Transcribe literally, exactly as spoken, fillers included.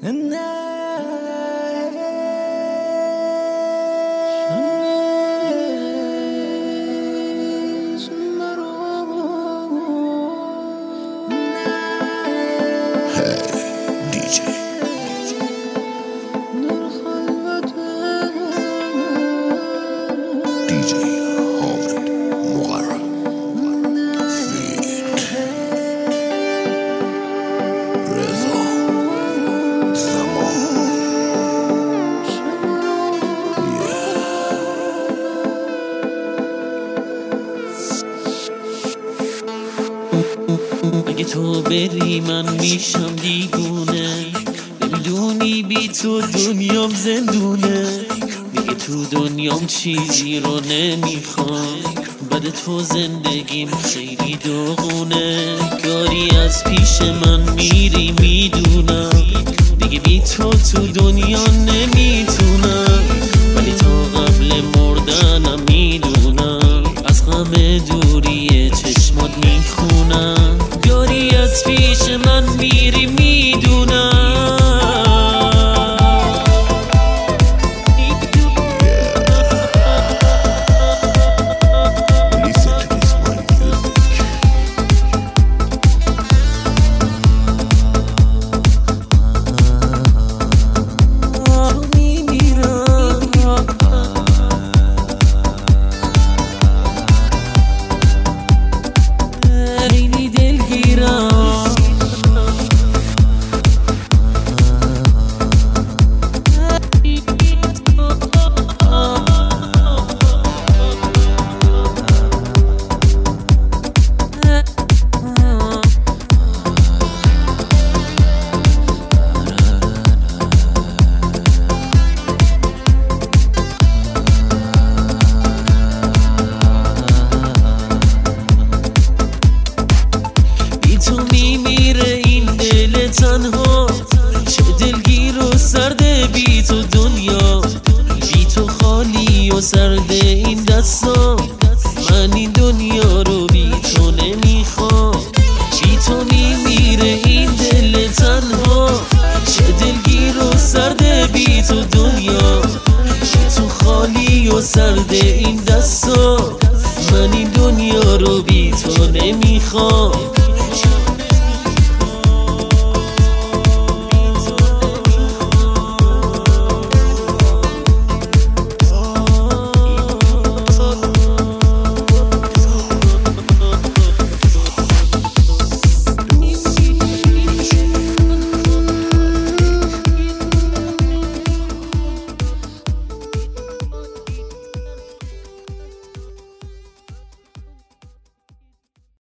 اگه تو بری من میشم دیوونه، نمیدونی بی تو دنیام زندونه. میگه تو دنیام چیزی رو نمیخوام، بعد تو زندگیم خیلی داغونه. گاری از پیش من میری میدونم، دیگه بی تو تو دنیا نمیتونم. ولی تا قبل مردنم میدونم، از غم دوری چشمات میخونم. گاری از پیش من میری میدونم. تنها چه دلگیر و سرده بی تو دنیا، بی تو خالی و سرده این دستا. من این دنیا رو بی تو نمیخوام، بی تو میمیره این دل تنها. چه دلگیر و سرده بی تو دنیا، بی تو خالی و سرده این دستا. من این دنیا رو بی تو نمیخوام.